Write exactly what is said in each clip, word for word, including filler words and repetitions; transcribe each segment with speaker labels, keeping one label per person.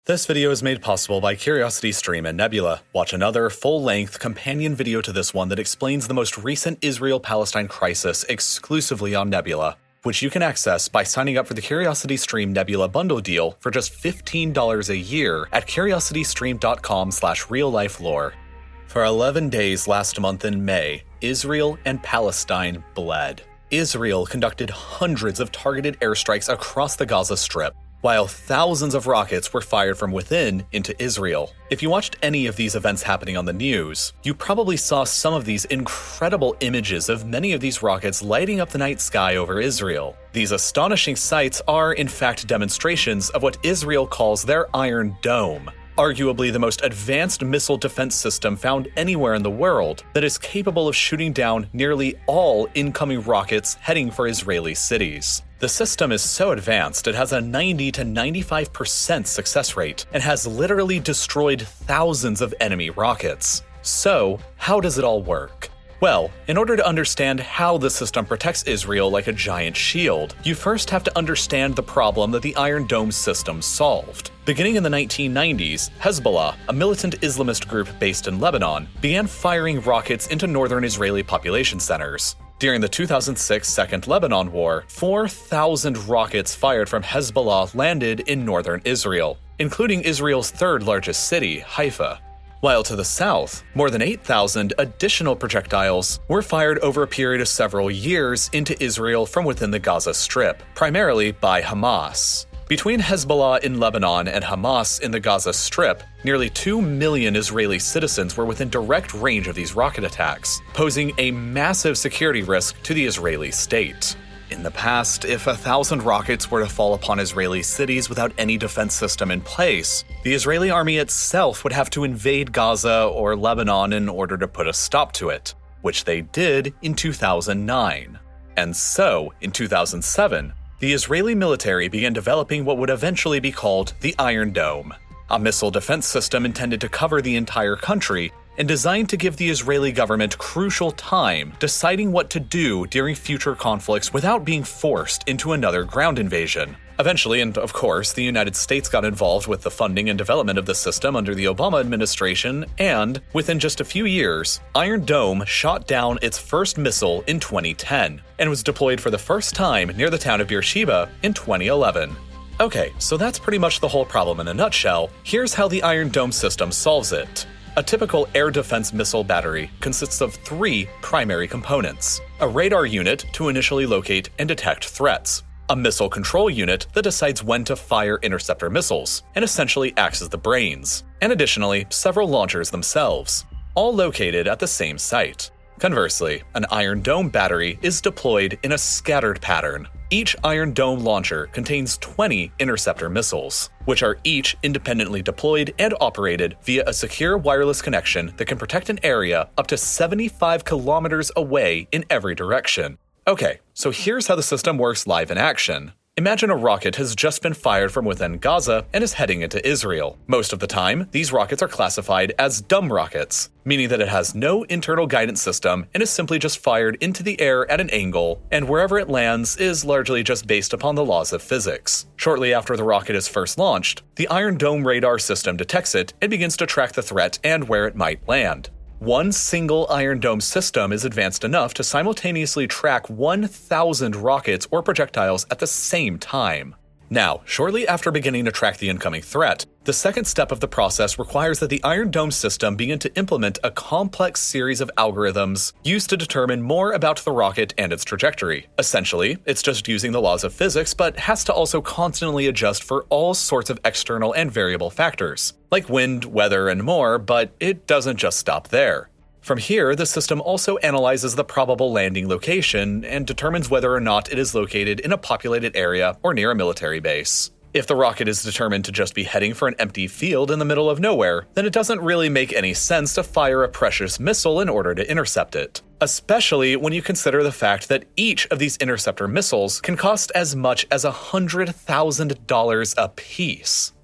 Speaker 1: This video is made possible by CuriosityStream and Nebula. Watch another, full-length, companion video to this one that explains the most recent Israel-Palestine crisis exclusively on Nebula, which you can access by signing up for the CuriosityStream Nebula bundle deal for just fifteen dollars a year at curiositystream.com slash real-life-lore. For eleven days last month in May, Israel and Palestine bled. Israel conducted hundreds of targeted airstrikes across the Gaza Strip, while thousands of rockets were fired from within into Israel. If you watched any of these events happening on the news, you probably saw some of these incredible images of many of these rockets lighting up the night sky over Israel. These astonishing sights are, in fact, demonstrations of what Israel calls their Iron Dome, arguably the most advanced missile defense system found anywhere in the world that is capable of shooting down nearly all incoming rockets heading for Israeli cities. The system is so advanced it has a ninety to ninety-five percent success rate and has literally destroyed thousands of enemy rockets. So, how does it all work? Well, in order to understand how the system protects Israel like a giant shield, you first have to understand the problem that the Iron Dome system solved. Beginning in the nineteen nineties, Hezbollah, a militant Islamist group based in Lebanon, began firing rockets into northern Israeli population centers. During the two thousand six Second Lebanon War, four thousand rockets fired from Hezbollah landed in northern Israel, including Israel's third largest city, Haifa. While to the south, more than eight thousand additional projectiles were fired over a period of several years into Israel from within the Gaza Strip, primarily by Hamas. Between Hezbollah in Lebanon and Hamas in the Gaza Strip, nearly two million Israeli citizens were within direct range of these rocket attacks, posing a massive security risk to the Israeli state. In the past, if a thousand rockets were to fall upon Israeli cities without any defense system in place, the Israeli army itself would have to invade Gaza or Lebanon in order to put a stop to it, which they did in two thousand nine. And so, in two thousand seven, the Israeli military began developing what would eventually be called the Iron Dome, a missile defense system intended to cover the entire country and designed to give the Israeli government crucial time deciding what to do during future conflicts without being forced into another ground invasion. Eventually, and of course, the United States got involved with the funding and development of the system under the Obama administration, and within just a few years, Iron Dome shot down its first missile in twenty ten, and was deployed for the first time near the town of Beersheba in twenty eleven. Okay, so that's pretty much the whole problem in a nutshell. Here's how the Iron Dome system solves it. A typical air defense missile battery consists of three primary components: a radar unit to initially locate and detect threats, a missile control unit that decides when to fire interceptor missiles and essentially acts as the brains, and additionally, several launchers themselves, all located at the same site. Conversely, an Iron Dome battery is deployed in a scattered pattern. Each Iron Dome launcher contains twenty interceptor missiles, which are each independently deployed and operated via a secure wireless connection that can protect an area up to seventy-five kilometers away in every direction. Okay, so here's how the system works live in action. Imagine a rocket has just been fired from within Gaza and is heading into Israel. Most of the time, these rockets are classified as dumb rockets, meaning that it has no internal guidance system and is simply just fired into the air at an angle, and wherever it lands is largely just based upon the laws of physics. Shortly after the rocket is first launched, the Iron Dome radar system detects it and begins to track the threat and where it might land. One single Iron Dome system is advanced enough to simultaneously track one thousand rockets or projectiles at the same time. Now, shortly after beginning to track the incoming threat, the second step of the process requires that the Iron Dome system begin to implement a complex series of algorithms used to determine more about the rocket and its trajectory. Essentially, it's just using the laws of physics, but has to also constantly adjust for all sorts of external and variable factors, like wind, weather, and more, but it doesn't just stop there. From here, the system also analyzes the probable landing location and determines whether or not it is located in a populated area or near a military base. If the rocket is determined to just be heading for an empty field in the middle of nowhere, then it doesn't really make any sense to fire a precious missile in order to intercept it, especially when you consider the fact that each of these interceptor missiles can cost as much as one hundred thousand dollars a piece.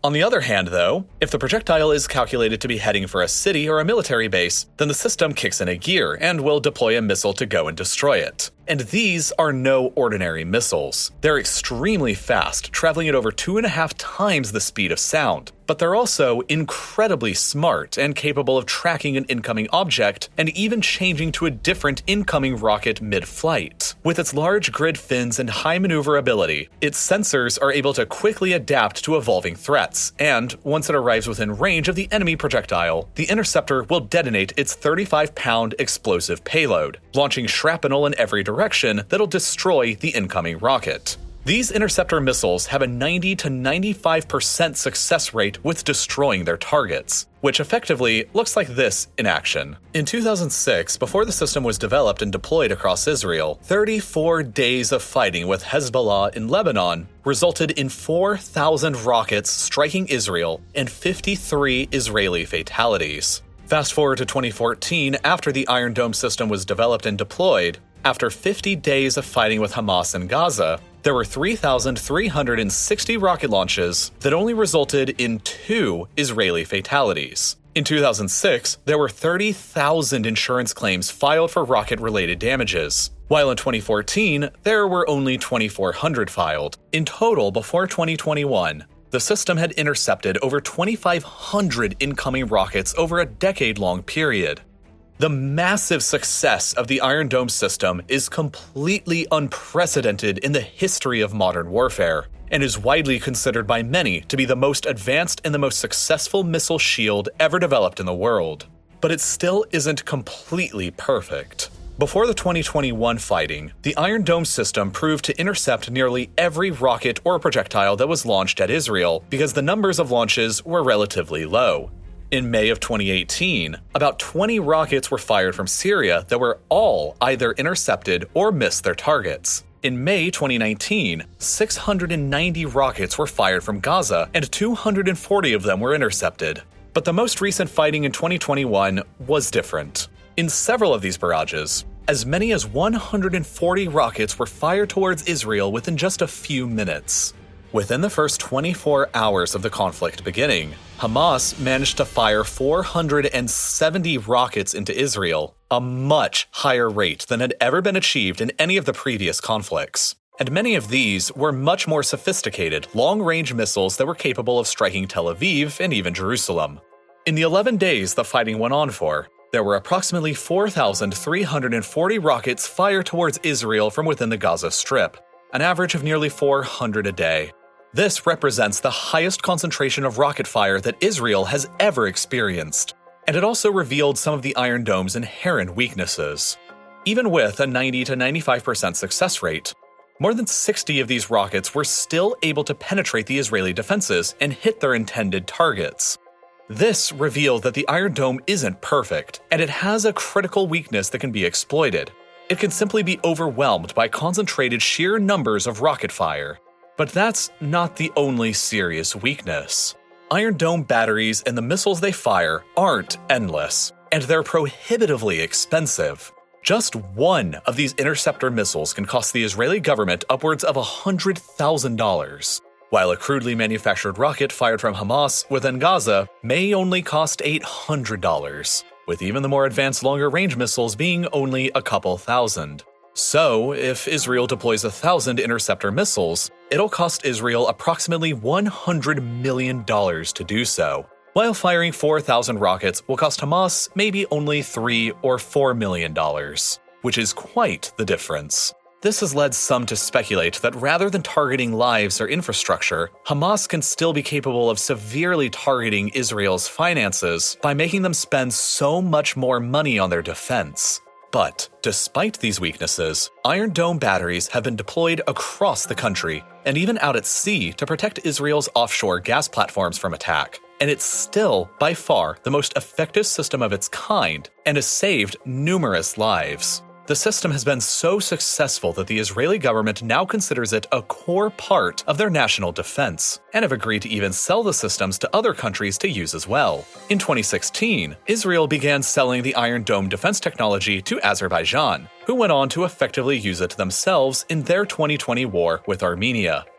Speaker 1: On the other hand, though, if the projectile is calculated to be heading for a city or a military base, then the system kicks in a gear and will deploy a missile to go and destroy it. And these are no ordinary missiles. They're extremely fast, traveling at over two and a half times the speed of sound. But they're also incredibly smart and capable of tracking an incoming object and even changing to a different incoming rocket mid-flight. With its large grid fins and high maneuverability, its sensors are able to quickly adapt to evolving threats, and once it arrives within range of the enemy projectile, the interceptor will detonate its thirty-five pound explosive payload, launching shrapnel in every direction that'll destroy the incoming rocket. These interceptor missiles have a ninety to ninety-five percent success rate with destroying their targets, which effectively looks like this in action. In two thousand six, before the system was developed and deployed across Israel, thirty-four days of fighting with Hezbollah in Lebanon resulted in four thousand rockets striking Israel and fifty-three Israeli fatalities. Fast forward to twenty fourteen, after the Iron Dome system was developed and deployed, after fifty days of fighting with Hamas in Gaza, there were three thousand three hundred sixty rocket launches that only resulted in two Israeli fatalities. In two thousand six, there were thirty thousand insurance claims filed for rocket-related damages, while in twenty fourteen, there were only twenty-four hundred filed. In total, before twenty twenty-one, the system had intercepted over twenty-five hundred incoming rockets over a decade-long period. The massive success of the Iron Dome system is completely unprecedented in the history of modern warfare, and is widely considered by many to be the most advanced and the most successful missile shield ever developed in the world. But it still isn't completely perfect. Before the twenty twenty-one fighting, the Iron Dome system proved to intercept nearly every rocket or projectile that was launched at Israel because the numbers of launches were relatively low. In May of twenty eighteen, about twenty rockets were fired from Syria that were all either intercepted or missed their targets. In May twenty nineteen, six hundred ninety rockets were fired from Gaza and two hundred forty of them were intercepted. But the most recent fighting in twenty twenty-one was different. In several of these barrages, as many as one hundred forty rockets were fired towards Israel within just a few minutes. Within the first twenty-four hours of the conflict beginning, Hamas managed to fire four hundred seventy rockets into Israel, a much higher rate than had ever been achieved in any of the previous conflicts. And many of these were much more sophisticated, long-range missiles that were capable of striking Tel Aviv and even Jerusalem. In the eleven days the fighting went on for, there were approximately four thousand three hundred forty rockets fired towards Israel from within the Gaza Strip, an average of nearly four hundred a day. This represents the highest concentration of rocket fire that Israel has ever experienced, and it also revealed some of the Iron Dome's inherent weaknesses. Even with a ninety to ninety-five percent success rate, more than sixty of these rockets were still able to penetrate the Israeli defenses and hit their intended targets. This revealed that the Iron Dome isn't perfect, and it has a critical weakness that can be exploited. It can simply be overwhelmed by concentrated sheer numbers of rocket fire. But that's not the only serious weakness. Iron Dome batteries and the missiles they fire aren't endless, and they're prohibitively expensive. Just one of these interceptor missiles can cost the Israeli government upwards of one hundred thousand dollars, while a crudely manufactured rocket fired from Hamas within Gaza may only cost eight hundred dollars, with even the more advanced longer-range missiles being only a couple thousand. So, if Israel deploys a thousand interceptor missiles, it'll cost Israel approximately one hundred million dollars to do so, while firing four thousand rockets will cost Hamas maybe only three or four million dollars, which is quite the difference. This has led some to speculate that rather than targeting lives or infrastructure, Hamas can still be capable of severely targeting Israel's finances by making them spend so much more money on their defense. But, despite these weaknesses, Iron Dome batteries have been deployed across the country, and even out at sea to protect Israel's offshore gas platforms from attack. And it's still, by far, the most effective system of its kind, and has saved numerous lives. The system has been so successful that the Israeli government now considers it a core part of their national defense, and have agreed to even sell the systems to other countries to use as well. In twenty sixteen, Israel began selling the Iron Dome defense technology to Azerbaijan, who went on to effectively use it themselves in their twenty twenty war with Armenia.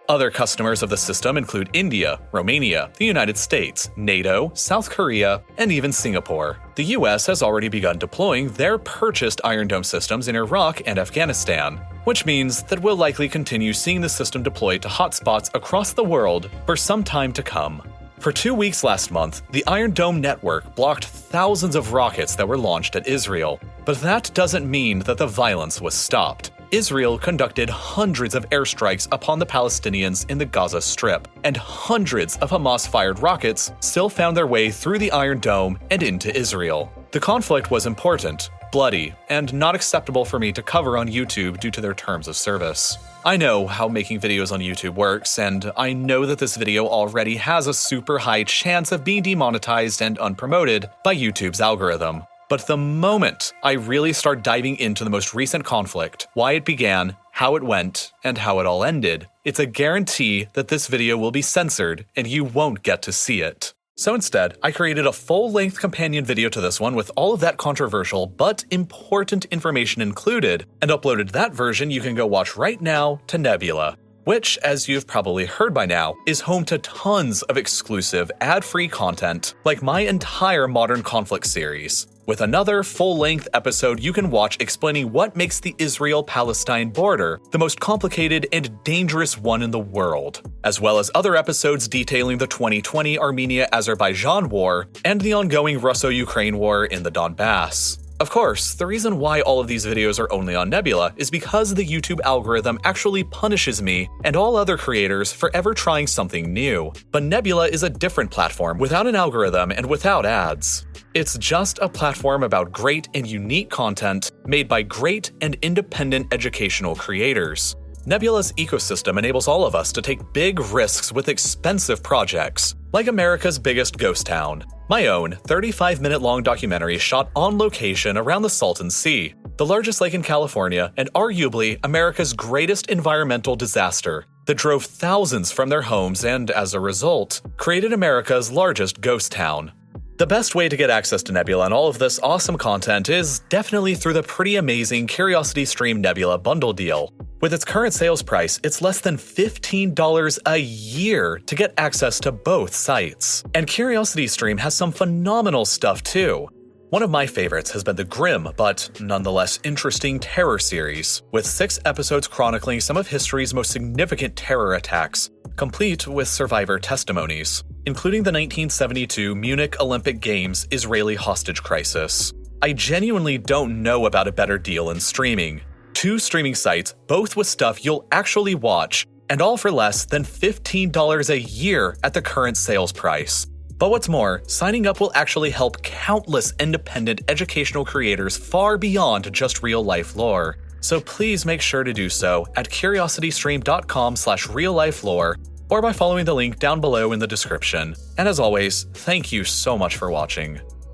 Speaker 1: Other customers of the system include India, Romania, the United States, NATO, South Korea, and even Singapore. The U S has already begun deploying their purchased Iron Dome systems in Iraq and Afghanistan, which means that we'll likely continue seeing the system deployed to hotspots across the world for some time to come. For two weeks last month, the Iron Dome network blocked thousands of rockets that were launched at Israel. But that doesn't mean that the violence was stopped. Israel conducted hundreds of airstrikes upon the Palestinians in the Gaza Strip, and hundreds of Hamas-fired rockets still found their way through the Iron Dome and into Israel. The conflict was important, bloody, and not acceptable for me to cover on YouTube due to their terms of service. I know how making videos on YouTube works, and I know that this video already has a super high chance of being demonetized and unpromoted by YouTube's algorithm. But the moment I really start diving into the most recent conflict, why it began, how it went, and how it all ended, it's a guarantee that this video will be censored and you won't get to see it. So instead, I created a full-length companion video to this one with all of that controversial but important information included, and uploaded that version you can go watch right now to Nebula, which, as you've probably heard by now, is home to tons of exclusive ad-free content, like my entire Modern Conflict series, with another full-length episode you can watch explaining what makes the Israel-Palestine border the most complicated and dangerous one in the world, as well as other episodes detailing the twenty twenty Armenia-Azerbaijan war and the ongoing Russo-Ukraine war in the Donbass. Of course, the reason why all of these videos are only on Nebula is because the YouTube algorithm actually punishes me and all other creators for ever trying something new. But Nebula is a different platform without an algorithm and without ads. It's just a platform about great and unique content made by great and independent educational creators. Nebula's ecosystem enables all of us to take big risks with expensive projects, like America's biggest ghost town, my own thirty-five minute long documentary shot on location around the Salton Sea, the largest lake in California and arguably America's greatest environmental disaster that drove thousands from their homes and, as a result, created America's largest ghost town. The best way to get access to Nebula and all of this awesome content is definitely through the pretty amazing CuriosityStream Nebula bundle deal. With its current sales price, it's less than fifteen dollars a year to get access to both sites. And CuriosityStream has some phenomenal stuff too. One of my favorites has been the grim, but nonetheless interesting Terror series, with six episodes chronicling some of history's most significant terror attacks, complete with survivor testimonies, including the nineteen seventy-two Munich Olympic Games Israeli hostage crisis. I genuinely don't know about a better deal in streaming. Two streaming sites, both with stuff you'll actually watch, and all for less than fifteen dollars a year at the current sales price. But what's more, signing up will actually help countless independent educational creators far beyond just real-life lore. So please make sure to do so at curiositystream.com slash real-life-lore or by following the link down below in the description. And as always, thank you so much for watching.